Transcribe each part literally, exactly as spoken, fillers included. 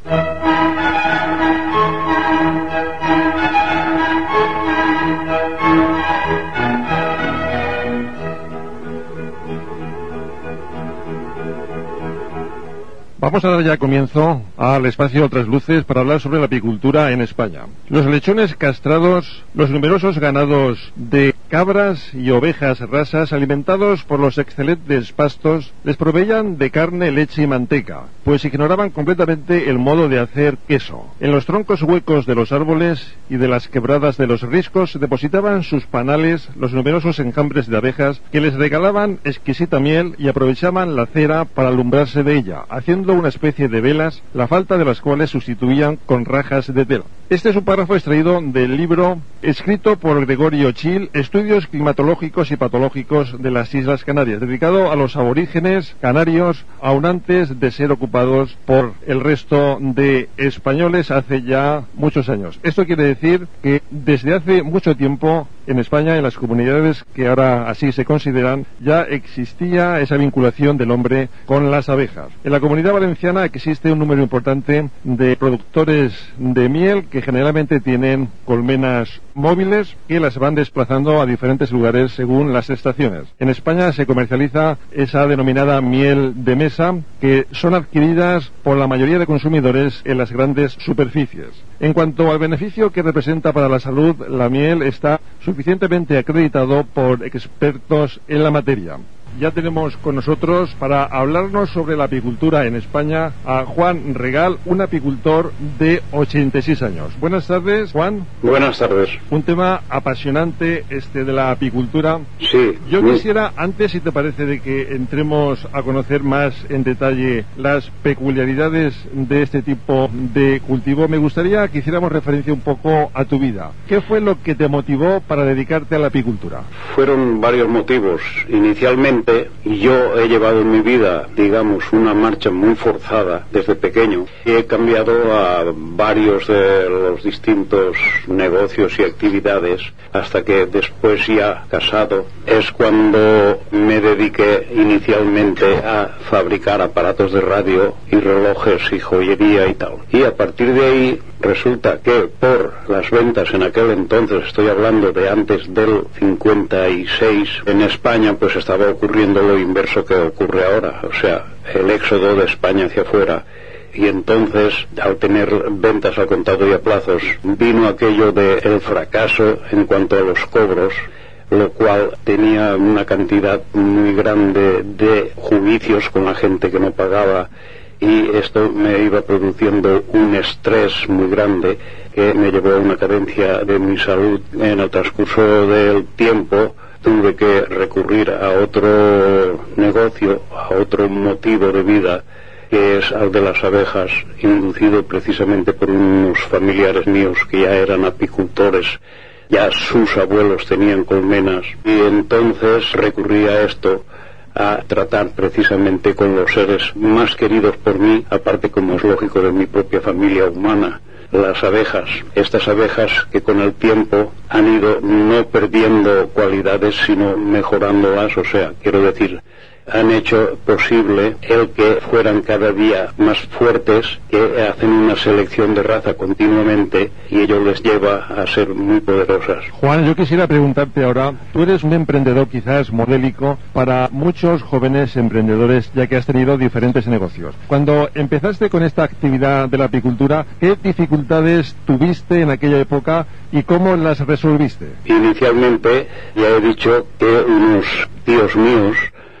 Vamos a dar ya comienzo al espacio Otras Luces para hablar sobre la apicultura en España. Los lechones castrados, los numerosos ganados de cabras y ovejas rasas alimentados por los excelentes pastos les proveían de carne, leche y manteca, pues ignoraban completamente el modo de hacer queso. En los troncos huecos de los árboles y de las quebradas de los riscos depositaban sus panales los numerosos enjambres de abejas que les regalaban exquisita miel y aprovechaban la cera para alumbrarse de ella, haciendo una especie de velas, la falta de las cuales sustituían con rajas de tela. Este es un párrafo extraído del libro escrito por Gregorio Chil, Estudios climatológicos y patológicos de las Islas Canarias, dedicado a los aborígenes canarios, aun antes de ser ocupados por el resto de españoles hace ya muchos años. Esto quiere decir que desde hace mucho tiempo en España, en las comunidades que ahora así se consideran, ya existía esa vinculación del hombre con las abejas. En la Comunidad Valenciana existe un número importante de productores de miel que generalmente tienen colmenas móviles que las van desplazando a diferentes lugares según las estaciones. En España se comercializa esa denominada miel de mesa, que son adquiridas por la mayoría de consumidores en las grandes superficies. En cuanto al beneficio que representa para la salud, la miel está suficientemente acreditado por expertos en la materia. Ya tenemos con nosotros, para hablarnos sobre la apicultura en España, a Juan Regal, un apicultor de ochenta y seis años. Buenas tardes, Juan. Buenas tardes. Un tema apasionante este de la apicultura. Sí. Yo quisiera, antes, si te parece, de que entremos a conocer más en detalle las peculiaridades de este tipo de cultivo, me gustaría que hiciéramos referencia un poco a tu vida. ¿Qué fue lo que te motivó para dedicarte a la apicultura? Fueron varios motivos. Inicialmente, yo he llevado en mi vida, digamos, una marcha muy forzada desde pequeño. He cambiado a varios de los distintos negocios y actividades hasta que después, ya casado, es cuando me dediqué inicialmente a fabricar aparatos de radio y relojes y joyería y tal. Y a partir de ahí resulta que por las ventas en aquel entonces, estoy hablando de antes del cincuenta y seis, en España pues estaba ocurriendo lo inverso que ocurre ahora, o sea, el éxodo de España hacia afuera. Y entonces, al tener ventas al contado y a plazos, vino aquello del fracaso en cuanto a los cobros, lo cual tenía una cantidad muy grande de juicios con la gente que no pagaba, y esto me iba produciendo un estrés muy grande que me llevó a una carencia de mi salud. En el transcurso del tiempo tuve que recurrir a otro negocio, a otro motivo de vida, que es al de las abejas, inducido precisamente por unos familiares míos que ya eran apicultores. Ya sus abuelos tenían colmenas, y entonces recurrí a esto, a tratar precisamente con los seres más queridos por mí, aparte, como es lógico, de mi propia familia humana, las abejas. Estas abejas que con el tiempo han ido no perdiendo cualidades, sino mejorándolas, o sea, quiero decir, han hecho posible el que fueran cada día más fuertes, que hacen una selección de raza continuamente y ello les lleva a ser muy poderosas. Juan, yo quisiera preguntarte ahora, tú eres un emprendedor quizás modélico para muchos jóvenes emprendedores, ya que has tenido diferentes negocios. Cuando empezaste con esta actividad de la apicultura, ¿qué dificultades tuviste en aquella época y cómo las resolviste? Inicialmente, ya he dicho que unos tíos míos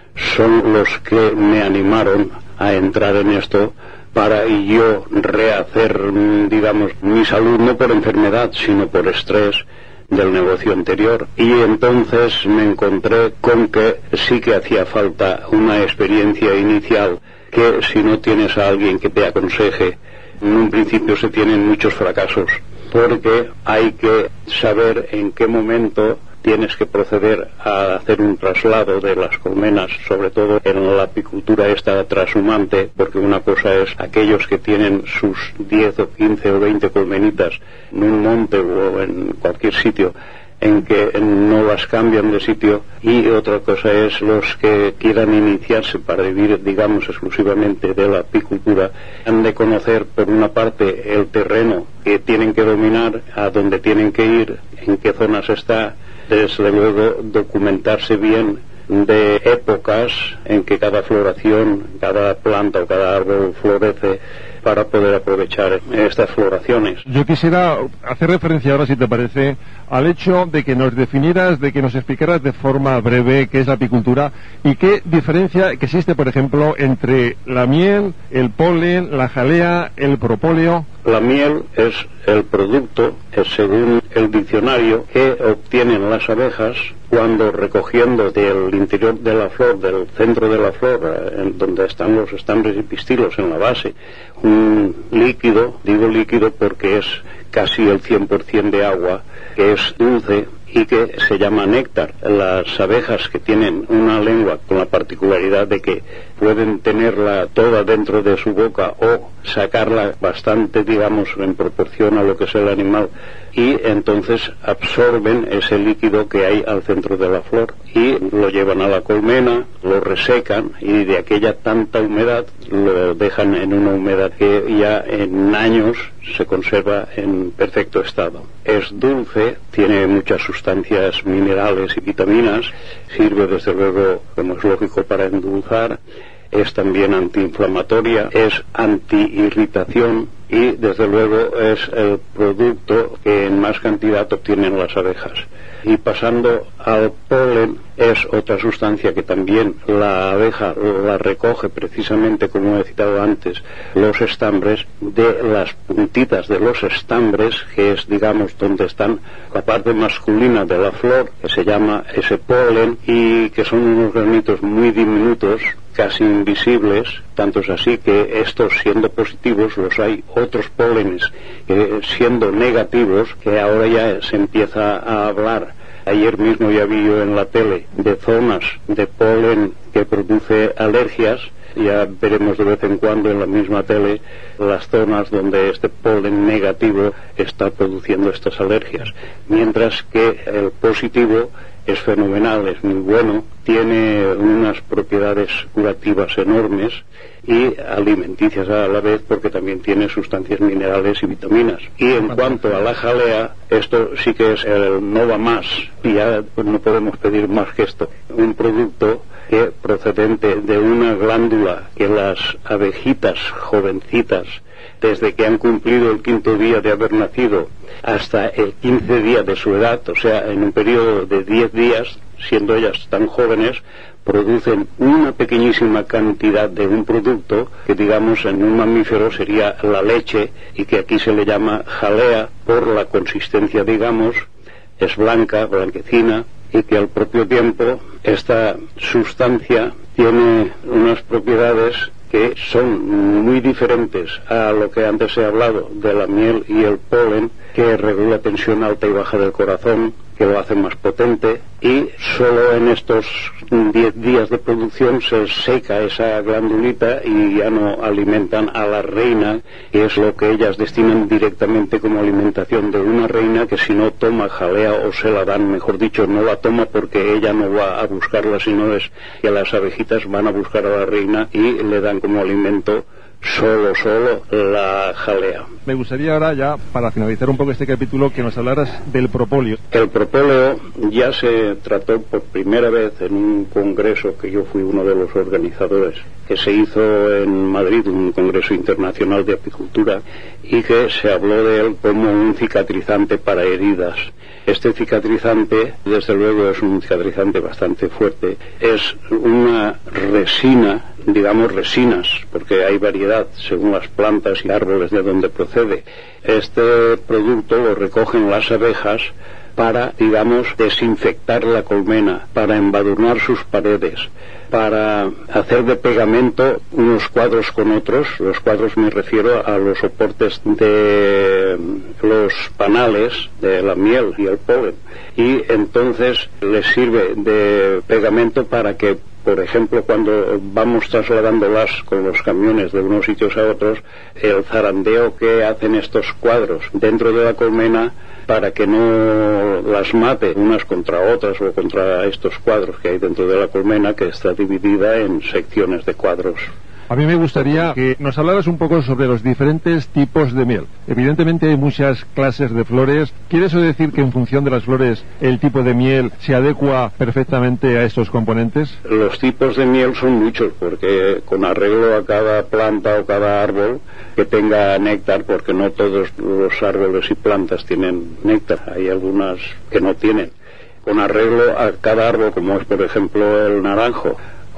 son los que me animaron a entrar en esto para yo rehacer, digamos, mi salud, no por enfermedad, sino por estrés del negocio anterior. Y entonces me encontré con que sí que hacía falta una experiencia inicial, que si no tienes a alguien que te aconseje, en un principio se tienen muchos fracasos, porque hay que saber en qué momento tienes que proceder a hacer un traslado de las colmenas, sobre todo en la apicultura esta trashumante, porque una cosa es aquellos que tienen sus diez o quince o veinte colmenitas en un monte o en cualquier sitio, en que no las cambian de sitio, y otra cosa es los que quieran iniciarse para vivir, digamos, exclusivamente de la apicultura, han de conocer por una parte el terreno que tienen que dominar, a dónde tienen que ir, en qué zonas está, desde luego documentarse bien de épocas en que cada floración, cada planta o cada árbol florece, para poder aprovechar estas floraciones. Yo quisiera hacer referencia ahora, si te parece, al hecho de que nos definieras, de que nos explicaras de forma breve qué es la apicultura y qué diferencia que existe, por ejemplo, entre la miel, el polen, la jalea, el propóleo. La miel es el producto, es según el diccionario, que obtienen las abejas cuando, recogiendo del interior de la flor, del centro de la flor, en donde están los estambres y pistilos en la base, un líquido, digo líquido porque es casi el cien por ciento de agua, que es dulce y que se llama néctar. Las abejas, que tienen una lengua con la particularidad de que pueden tenerla toda dentro de su boca o sacarla bastante, digamos, en proporción a lo que es el animal, y entonces absorben ese líquido que hay al centro de la flor y lo llevan a la colmena, lo resecan, y de aquella tanta humedad lo dejan en una humedad que ya en años se conserva en perfecto estado. Es dulce, tiene muchas sustancias minerales y vitaminas, sirve desde luego, como es lógico, para endulzar, es también antiinflamatoria, es antiirritación y desde luego es el producto que en más cantidad obtienen las abejas. Y pasando al polen, es otra sustancia que también la abeja la recoge precisamente, como he citado antes, los estambres, de las puntitas de los estambres, que es, digamos, donde están la parte masculina de la flor, que se llama ese polen, y que son unos granitos muy diminutos, casi invisibles, tanto es así que estos, siendo positivos, los hay otros pólenes que, siendo negativos, que ahora ya se empieza a hablar. Ayer mismo ya vi yo en la tele de zonas de polen que produce alergias. Ya veremos de vez en cuando en la misma tele las zonas donde este polen negativo está produciendo estas alergias, mientras que el positivo es fenomenal, es muy bueno, tiene unas propiedades curativas enormes y alimenticias a la vez, porque también tiene sustancias minerales y vitaminas. Y en cuanto a la jalea, esto sí que es el no va más, y ya pues no podemos pedir más que esto. Un producto que, procedente de una glándula que las abejitas jovencitas, desde que han cumplido el quinto día de haber nacido hasta el quince día de su edad, o sea, en un periodo de diez días, siendo ellas tan jóvenes, producen una pequeñísima cantidad de un producto que, digamos, en un mamífero sería la leche, y que aquí se le llama jalea por la consistencia, digamos, es blanca, blanquecina, y que al propio tiempo esta sustancia tiene unas propiedades que son muy diferentes a lo que antes he hablado de la miel y el polen, que regula tensión alta y baja del corazón, que lo hace más potente, y solo en estos diez días de producción se seca esa glandulita y ya no alimentan a la reina, que es lo que ellas destinan directamente como alimentación de una reina, que si no toma jalea, o se la dan, mejor dicho, no la toma porque ella no va a buscarla, sino es que las abejitas van a buscar a la reina y le dan como alimento solo, solo la jalea. Me gustaría ahora, ya para finalizar un poco este capítulo, que nos hablaras del propóleo. El propóleo ya se trató por primera vez en un congreso que yo fui uno de los organizadores, que se hizo en Madrid, un congreso internacional de apicultura, y que se habló de él como un cicatrizante para heridas. Este cicatrizante, desde luego, es un cicatrizante bastante fuerte. Es una resina, digamos resinas, porque hay variedad según las plantas y árboles de donde procede. Este producto lo recogen las abejas para, digamos, desinfectar la colmena, para embadurnar sus paredes, para hacer de pegamento unos cuadros con otros. Los cuadros me refiero a los soportes de los panales de la miel y el polen, y entonces les sirve de pegamento para que Por ejemplo, cuando vamos trasladándolas con los camiones de unos sitios a otros, el zarandeo que hacen estos cuadros dentro de la colmena para que no las mate unas contra otras o contra estos cuadros que hay dentro de la colmena, que está dividida en secciones de cuadros. A mí me gustaría que nos hablaras un poco sobre los diferentes tipos de miel. Evidentemente hay muchas clases de flores. ¿Quiere eso decir que en función de las flores el tipo de miel se adecua perfectamente a estos componentes? Los tipos de miel son muchos, porque con arreglo a cada planta o cada árbol que tenga néctar, porque no todos los árboles y plantas tienen néctar, hay algunas que no tienen. Con arreglo a cada árbol, como es por ejemplo el naranjo,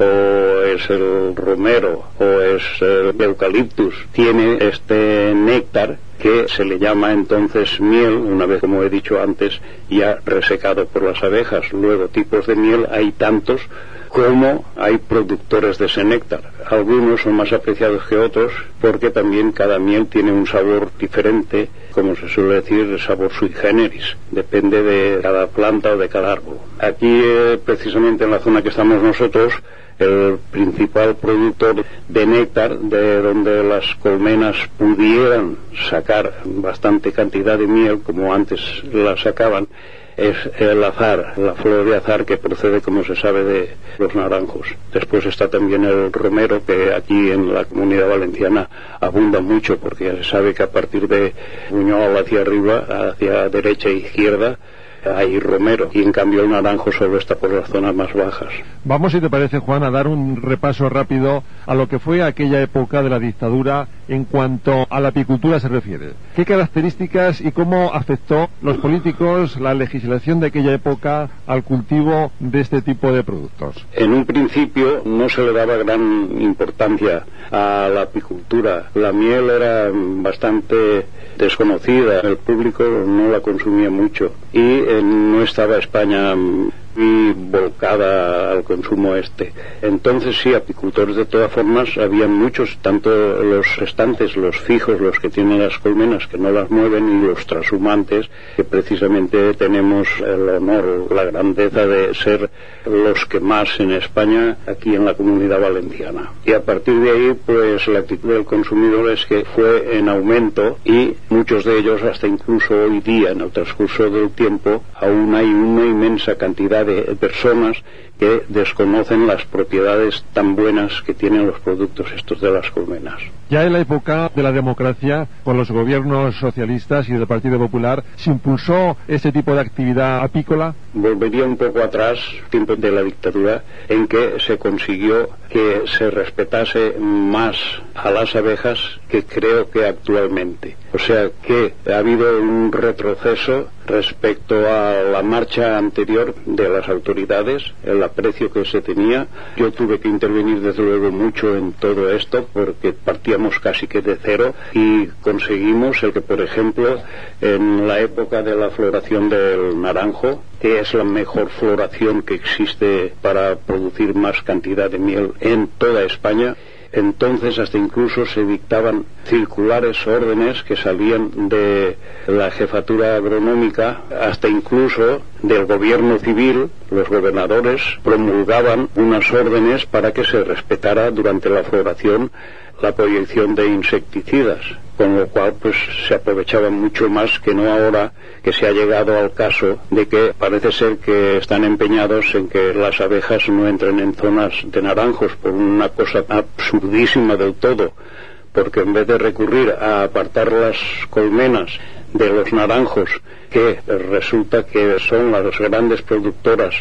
o es el romero, o es el eucaliptus, tiene este néctar que se le llama entonces miel, una vez, como he dicho antes, ya resecado por las abejas. Luego, tipos de miel hay tantos como hay productores de ese néctar. Algunos son más apreciados que otros, porque también cada miel tiene un sabor diferente, como se suele decir, el sabor sui generis, depende de cada planta o de cada árbol. Aquí, eh, precisamente en la zona que estamos nosotros, el principal productor de néctar, de donde las colmenas pudieran sacar bastante cantidad de miel, como antes la sacaban, es el azahar, la flor de azahar, que procede, como se sabe, de los naranjos. Después está también el romero, que aquí en la Comunidad Valenciana abunda mucho, porque ya se sabe que a partir de Buñol hacia arriba, hacia derecha e izquierda, hay romero, y en cambio el naranjo solo está por las zonas más bajas. Vamos, si te parece, Juan, a dar un repaso rápido a lo que fue aquella época de la dictadura en cuanto a la apicultura se refiere. ¿Qué características y cómo afectó los políticos, la legislación de aquella época al cultivo de este tipo de productos? En un principio no se le daba gran importancia a la apicultura. La miel era bastante desconocida, el público no la consumía mucho, y eh, no estaba España muy volcada al consumo este. Entonces sí, apicultores de todas formas habían muchos, tanto los restantes, los fijos, los que tienen las colmenas que no las mueven, y los trashumantes, que precisamente tenemos el honor, la grandeza de ser los que más en España, aquí en la Comunidad Valenciana. Y a partir de ahí, pues la actitud del consumidor es que fue en aumento, y muchos de ellos, hasta incluso hoy día, en el transcurso del tiempo, aún hay una inmensa cantidad de personas que desconocen las propiedades tan buenas que tienen los productos estos de las colmenas. Ya en la época de la democracia, con los gobiernos socialistas y del Partido Popular, ¿se impulsó este tipo de actividad apícola? Volvería un poco atrás, tiempo de la dictadura, en que se consiguió que se respetase más a las abejas que creo que actualmente. O sea que ha habido un retroceso respecto a la marcha anterior de las autoridades, el aprecio que se tenía. Yo tuve que intervenir desde luego mucho en todo esto, porque partíamos casi que de cero, y conseguimos el que, por ejemplo, en la época de la floración del naranjo, que es la mejor floración que existe para producir más cantidad de miel en toda España, entonces hasta incluso se dictaban circulares, órdenes que salían de la jefatura agronómica, hasta incluso del gobierno civil. Los gobernadores promulgaban unas órdenes para que se respetara durante la floración la proyección de insecticidas, con lo cual pues se aprovechaba mucho más que no ahora, que se ha llegado al caso de que parece ser que están empeñados en que las abejas no entren en zonas de naranjos, por una cosa absurdísima del todo, porque en vez de recurrir a apartar las colmenas de los naranjos, que resulta que son las grandes productoras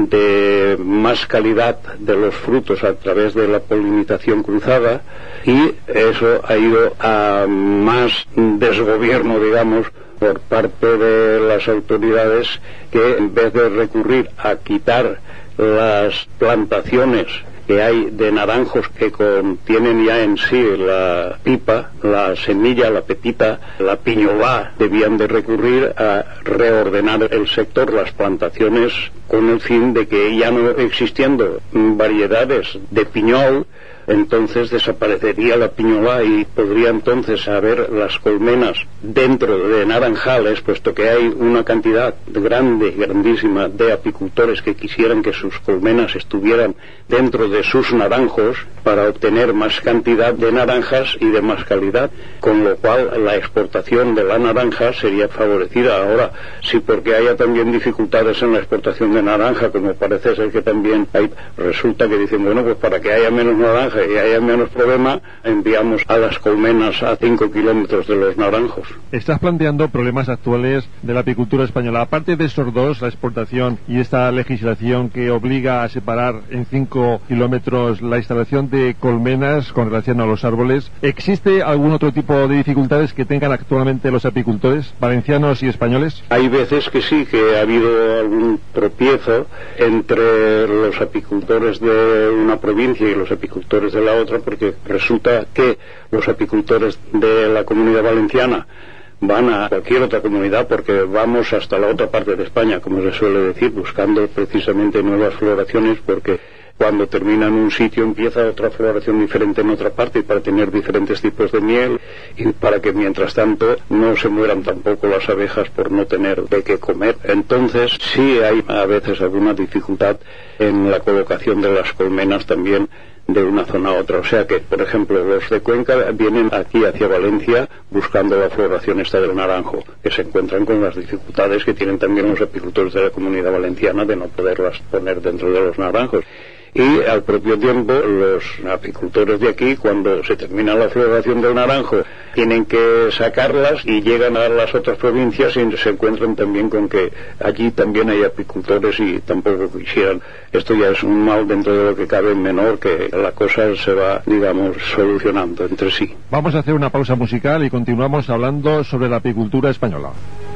de más calidad de los frutos a través de la polinización cruzada, y eso ha ido a más desgobierno, digamos, por parte de las autoridades, que en vez de recurrir a quitar las plantaciones que hay de naranjos que contienen ya en sí la pipa, la semilla, la pepita, la piñolá, debían de recurrir a reordenar el sector, las plantaciones con el fin de que ya no existiendo variedades de piñol, entonces desaparecería la piñola y podría entonces haber las colmenas dentro de naranjales, puesto que hay una cantidad grande, grandísima de apicultores que quisieran que sus colmenas estuvieran dentro de sus naranjos para obtener más cantidad de naranjas y de más calidad, con lo cual la exportación de la naranja sería favorecida. Ahora, si porque haya también dificultades en la exportación de naranja, como parece ser que también hay, resulta que dicen, bueno, pues para que haya menos naranja y haya menos problema, enviamos a las colmenas a cinco kilómetros de los naranjos. Estás planteando problemas actuales de la apicultura española. Aparte de estos dos, la exportación y esta legislación que obliga a separar en cinco kilómetros la instalación de colmenas con relación a los árboles, ¿existe algún otro tipo de dificultades que tengan actualmente los apicultores valencianos y españoles? Hay veces que sí, que ha habido algún tropiezo entre los apicultores de una provincia y los apicultores de la otra, porque resulta que los apicultores de la Comunidad Valenciana van a cualquier otra comunidad, porque vamos hasta la otra parte de España, como se suele decir, buscando precisamente nuevas floraciones, porque cuando termina en un sitio empieza otra floración diferente en otra parte, y para tener diferentes tipos de miel y para que mientras tanto no se mueran tampoco las abejas por no tener de qué comer. Entonces sí hay a veces alguna dificultad en la colocación de las colmenas también de una zona a otra, o sea que, por ejemplo, los de Cuenca vienen aquí hacia Valencia buscando la floración esta del naranjo, que se encuentran con las dificultades que tienen también los apicultores de la Comunidad Valenciana de no poderlas poner dentro de los naranjos. Y al propio tiempo los apicultores de aquí, cuando se termina la floración del naranjo, tienen que sacarlas y llegan a las otras provincias y se encuentran también con que allí también hay apicultores y tampoco quisieran. Esto ya es un mal dentro de lo que cabe menor, que la cosa se va, digamos, solucionando entre sí. Vamos a hacer una pausa musical y continuamos hablando sobre la apicultura española.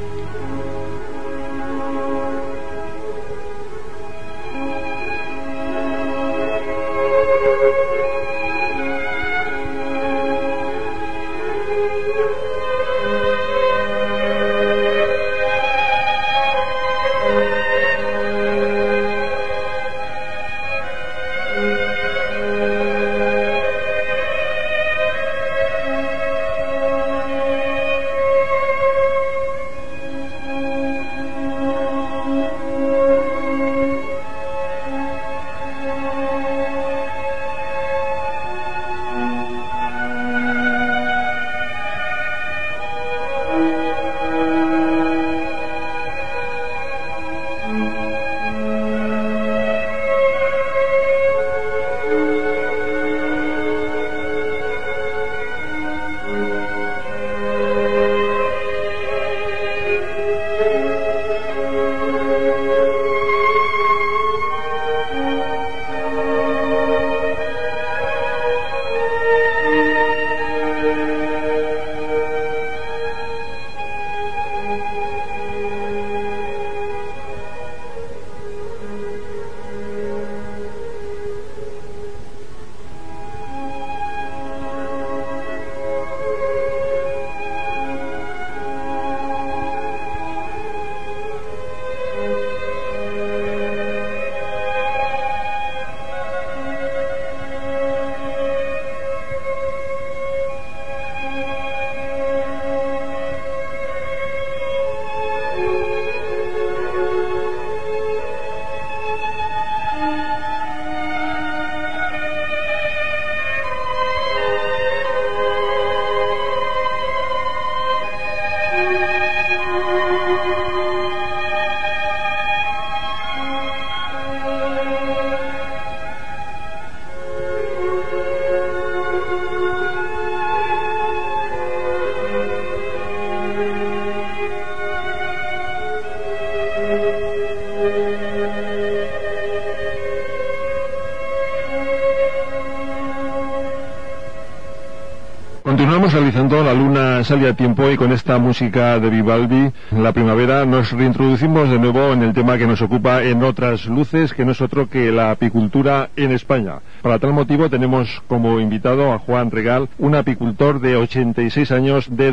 Continuamos realizando La Luna sale a tiempo, y con esta música de Vivaldi, La Primavera, nos reintroducimos de nuevo en el tema que nos ocupa en Otras Luces, que no es otro que la apicultura en España. Para tal motivo tenemos como invitado a Juan Regal, un apicultor de ochenta y seis años de edad.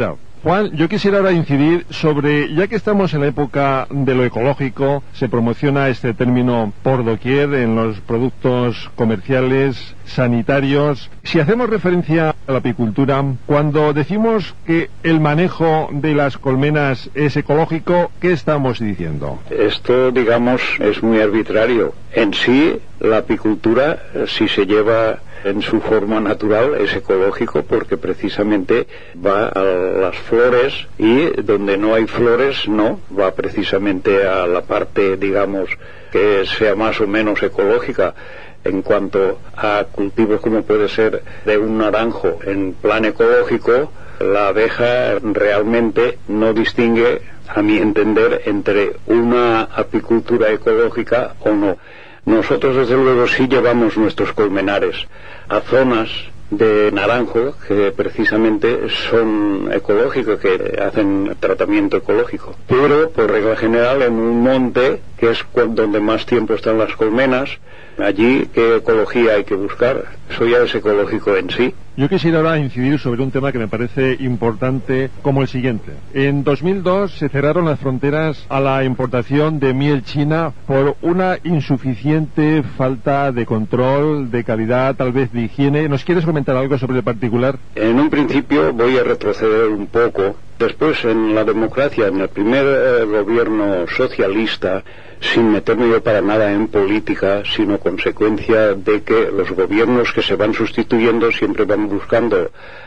Juan, yo quisiera ahora incidir sobre, ya que estamos en la época de lo ecológico, se promociona este término por doquier en los productos comerciales, sanitarios. Si hacemos referencia a la apicultura, cuando decimos que el manejo de las colmenas es ecológico, ¿qué estamos diciendo? Esto, digamos, es muy arbitrario. En sí, la apicultura, si se lleva en su forma natural, es ecológico porque precisamente va a las flores, y donde no hay flores no, va precisamente a la parte, digamos, que sea más o menos ecológica. En cuanto a cultivos como puede ser de un naranjo en plan ecológico, la abeja realmente no distingue, a mi entender, entre una apicultura ecológica o no. Nosotros, desde luego, sí llevamos nuestros colmenares a zonas de naranjo que precisamente son ecológicos, que hacen tratamiento ecológico, pero por regla general en un monte, que es donde más tiempo están las colmenas, allí qué ecología hay que buscar. Eso ya es ecológico en sí. Yo quisiera ahora incidir sobre un tema que me parece importante, como el siguiente. En dos mil dos se cerraron las fronteras a la importación de miel china por una insuficiente falta de control, de calidad, tal vez de higiene. ¿Nos quieres comentar algo sobre el particular? En un principio voy a retroceder un poco. Después, en la democracia, en el primer eh, gobierno socialista, sin meterme yo para nada en política, sino consecuencia de que los gobiernos que se van sustituyendo siempre van buscando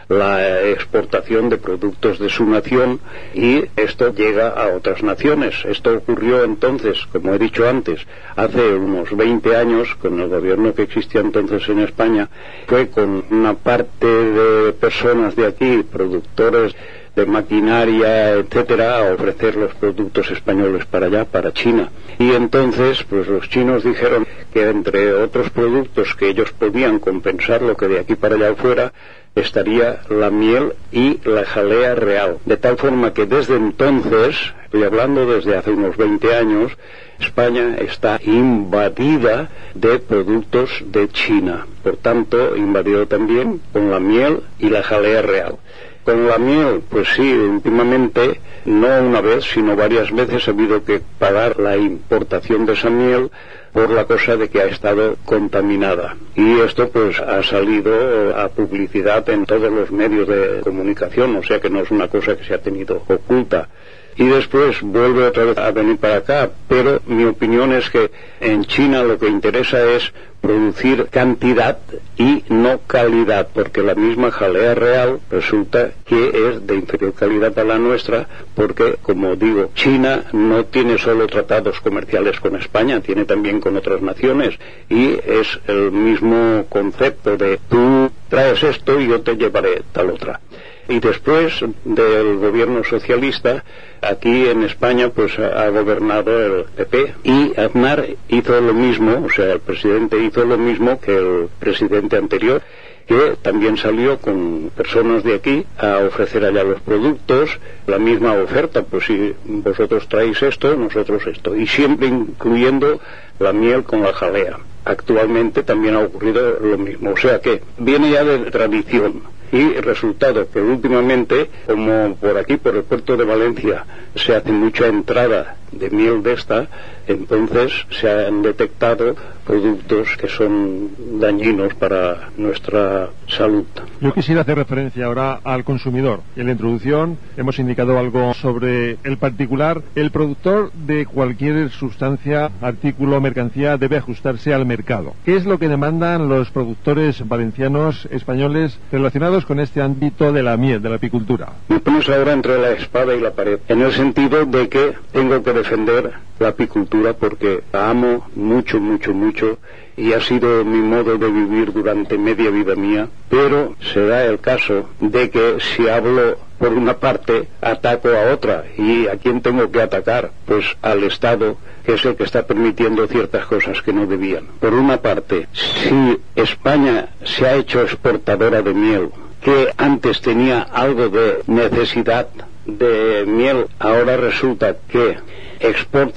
la exportación de productos de su nación, y esto llega a otras naciones. Esto ocurrió entonces, como he dicho antes, hace unos veinte años, con el gobierno que existía entonces en España, fue con una parte de personas de aquí, productores de maquinaria, etcétera, a ofrecer los productos españoles para allá, para China. Y entonces, pues los chinos dijeron que entre otros productos que ellos podían compensar lo que de aquí para allá fuera, estaría la miel y la jalea real. De tal forma que desde entonces, estoy hablando desde hace unos veinte años, España está invadida de productos de China. Por tanto, invadido también con la miel y la jalea real. Con la miel, pues sí, últimamente, no una vez, sino varias veces ha habido que pagar la importación de esa miel por la cosa de que ha estado contaminada. Y esto pues ha salido a publicidad en todos los medios de comunicación, o sea que no es una cosa que se ha tenido oculta. Y después vuelve otra vez a venir para acá, pero mi opinión es que en China lo que interesa es producir cantidad y no calidad, porque la misma jalea real resulta que es de inferior calidad a la nuestra, porque, como digo, China no tiene solo tratados comerciales con España, tiene también con otras naciones, y es el mismo concepto de tú traes esto y yo te llevaré tal otra. Y después del gobierno socialista, aquí en España pues ha gobernado el P P, y Aznar hizo lo mismo, o sea, el presidente hizo lo mismo que el presidente anterior, que también salió con personas de aquí a ofrecer allá los productos, la misma oferta, pues si vosotros traéis esto, nosotros esto, y siempre incluyendo la miel con la jalea. Actualmente también ha ocurrido lo mismo, o sea que viene ya de tradición. Y resultado que últimamente, como por aquí, por el puerto de Valencia, se hace mucha entrada de miel de esta, entonces se han detectado productos que son dañinos para nuestra salud. Yo quisiera hacer referencia ahora al consumidor. En la introducción hemos indicado algo sobre el particular. El productor de cualquier sustancia, artículo, mercancía debe ajustarse al mercado. ¿Qué es lo que demandan los productores valencianos, españoles, relacionados con este ámbito de la miel, de la apicultura? Me pones ahora entre la espada y la pared, en el sentido de que tengo que defender la apicultura porque la amo mucho, mucho, mucho, y ha sido mi modo de vivir durante media vida mía, pero se da el caso de que si hablo por una parte, ataco a otra. ¿Y a quién tengo que atacar? Pues al Estado, que es el que está permitiendo ciertas cosas que no debían. Por una parte, si España se ha hecho exportadora de miel, que antes tenía algo de necesidad de miel, ahora resulta que exporta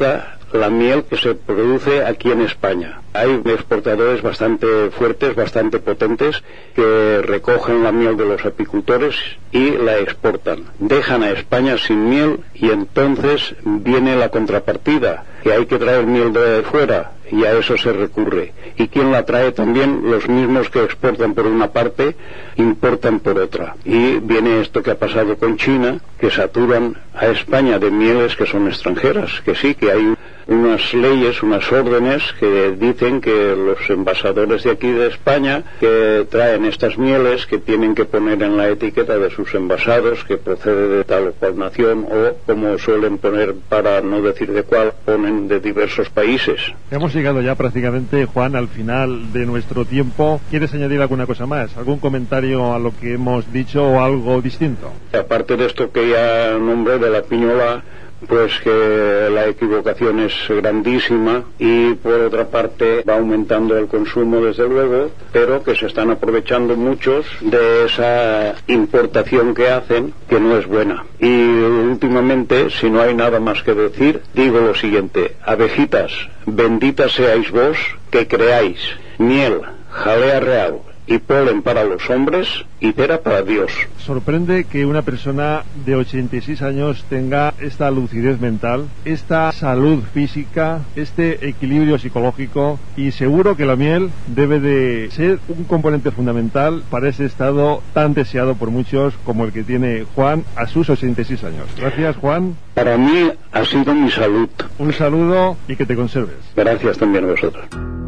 la miel que se produce aquí en España. Hay exportadores bastante fuertes, bastante potentes, que recogen la miel de los apicultores y la exportan. Dejan a España sin miel y entonces viene la contrapartida, que hay que traer miel de fuera, y a eso se recurre. ¿Y quién la trae? También los mismos que exportan por una parte, importan por otra. Y viene esto que ha pasado con China, que saturan a España de mieles que son extranjeras, que sí, que hay unas leyes, unas órdenes que dicen que los envasadores de aquí de España que traen estas mieles que tienen que poner en la etiqueta de sus envasados que procede de tal o cual nación, o como suelen poner, para no decir de cuál, ponen de diversos países. Hemos llegado ya prácticamente, Juan, al final de nuestro tiempo. ¿Quieres añadir alguna cosa más? ¿Algún comentario a lo que hemos dicho o algo distinto? Aparte de esto que ya nombré de la piñola, pues que la equivocación es grandísima y por otra parte va aumentando el consumo desde luego, pero que se están aprovechando muchos de esa importación que hacen, que no es buena. Y últimamente, si no hay nada más que decir, digo lo siguiente: abejitas, benditas seáis vos que creáis miel, jalea real y polen para los hombres y pera para Dios. Sorprende que una persona de ochenta y seis años tenga esta lucidez mental, esta salud física, este equilibrio psicológico, y seguro que la miel debe de ser un componente fundamental para ese estado tan deseado por muchos como el que tiene Juan a sus ochenta y seis años. Gracias, Juan. Para mí ha sido mi salud. Un saludo y que te conserves. Gracias también a vosotros.